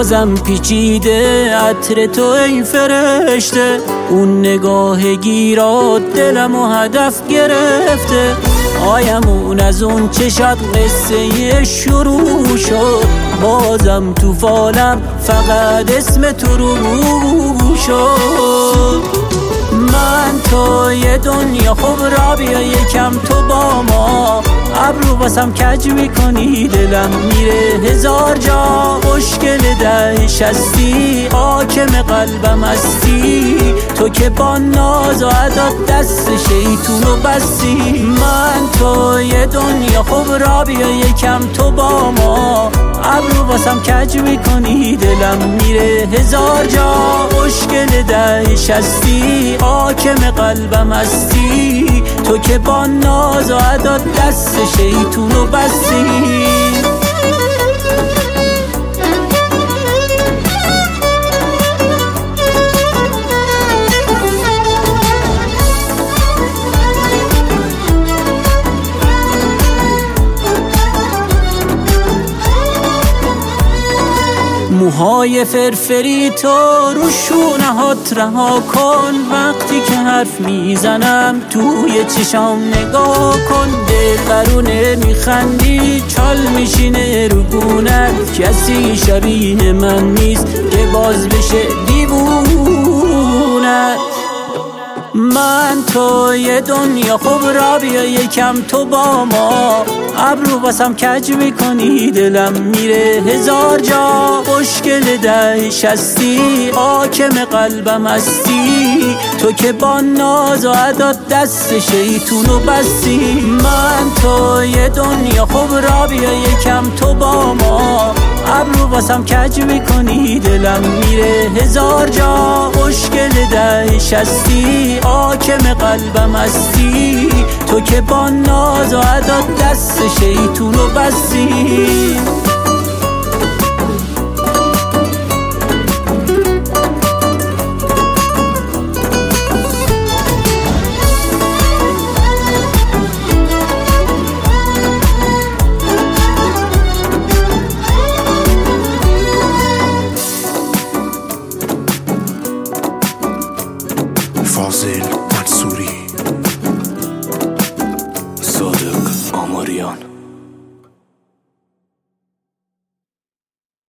بازم پیچیده عطر تو ای فرشته. اون نگاه گیرات دلمو هدف گرفته. آیمون از اون چشات قصه شروع شد. بازم تو فالم فقط اسم تو رو شد. من تو یه دنیا خوب را بیا یکم تو با ما. ابرو باسم کج میکنی دلم میره هزار جا. مشکل دهش هستی حاکم قلبم هستی. تو که با ناز و عداد دست شیطونو بستی. من تو یه دنیا خوب را بیا یکم تو با ما. ابرو باسم کج میکنی دلم میره هزار جا. مشکل دهش هستی حاکم قلبم هستی. تو که با ناز و عداد دست شیطونو بستی. موهای فرفری تو رو شونه‌هات رها کن. وقتی که حرف میزنم توی چشام نگاه کن. دلبرونه میخندی چال میشینه رو گونت. کسی شبیه من نیست که باز بشه دیوونت. من تو یه دنیا خوب را بیا یکم تو با ما. ابرو باسم کج میکنی دلم میره هزار جا. مشکل دهش هستی حاکم قلبم هستی. تو که با ناز و عداد دست شیطونو بستی. من تو یه دنیا خوب را بیا یکم تو با ما. ابرو باسم کج میکنی دلم میره هزار جا. مشکل دهش هستی حاکم قلبم هستی. تو که با ناز و عداد دست شیطونو بستی.